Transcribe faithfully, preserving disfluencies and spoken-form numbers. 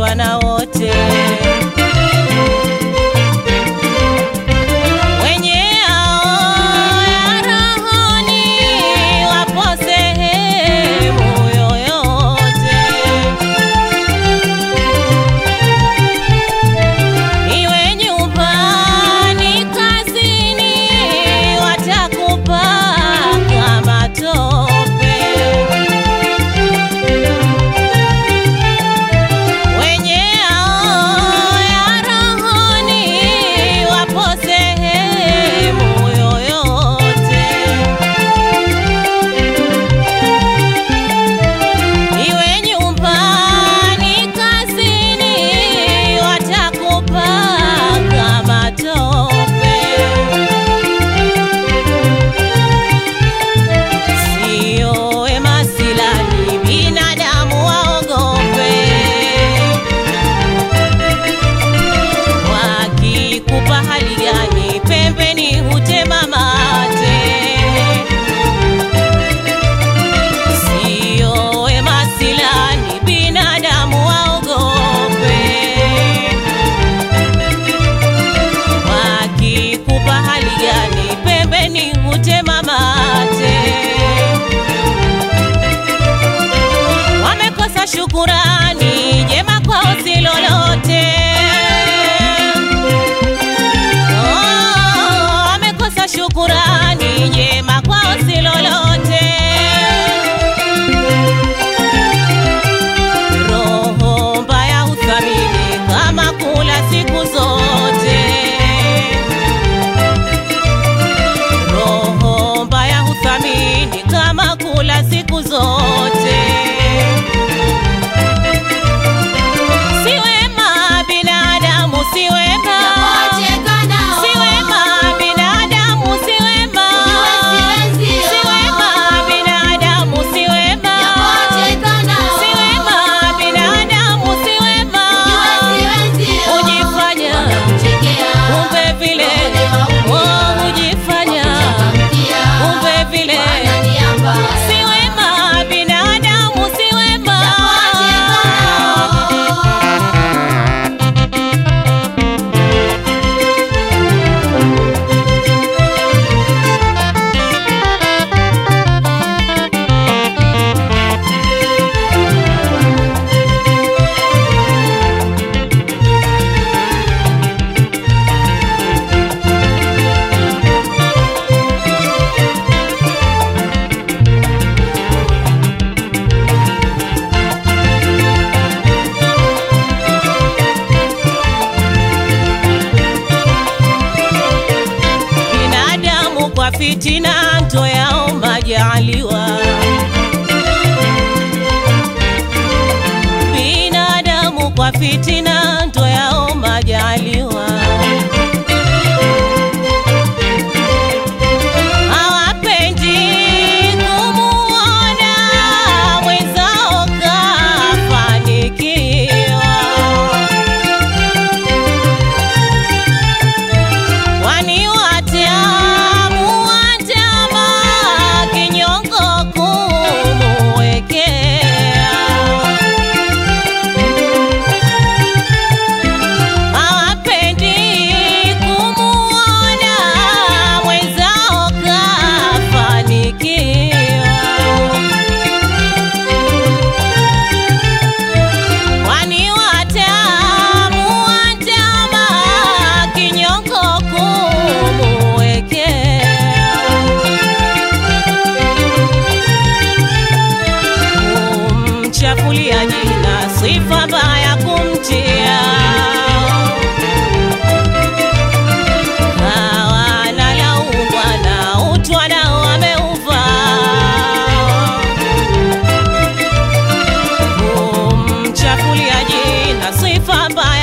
wapendwa na wote. Wenye hao ya rohoni wapo sehemu yoyote. Iwe nyumbani, kazini, watakupaka matope. Wenye hao ya rohoni wapo sehemu yoyote. Iwe nyumbani, kazini, watakupaka matope. Sio wema silani, binadamu waogope. Wakikupa hali gani, pembeni hutema mate. Sio wema silani, binadamu waogope. Wakikupa hali gani, pembeni hutema mate. Wamekosa shukurani, jema kwao si lolote. Oh, wamekosa shukurani, jema kwao si lolote. Roho mbaya huthamini kama kula siku zote. Roho mbaya huthamini kama kula siku zote. Si wema binadamu, si wema. Si wema binadamu, si wema. Si wema binadamu, si wema. Si wema binadamu, si wema. Hujifanya kumbe vile, oh, hujifanya kumbe vile. Si wema binadamu, si wema. Binadamu kwa fitina ndo yao majaliwa. Binadamu kwa fitina ndo yao majaliwa. Hawapendi kumuona mwenzao kafanikiwa. Kwani watamu watama kinyongo kumuwekea. Hawapendi kumuona mwenzao kafanikiwa. Kwani watamu watama kinyongo kumuwekea. Kumchafulia jina, sifa mbaya kumtia. Hawana laumu bwana, utwa nao wameuvaa. Kumchafulia jina, sifa mbaya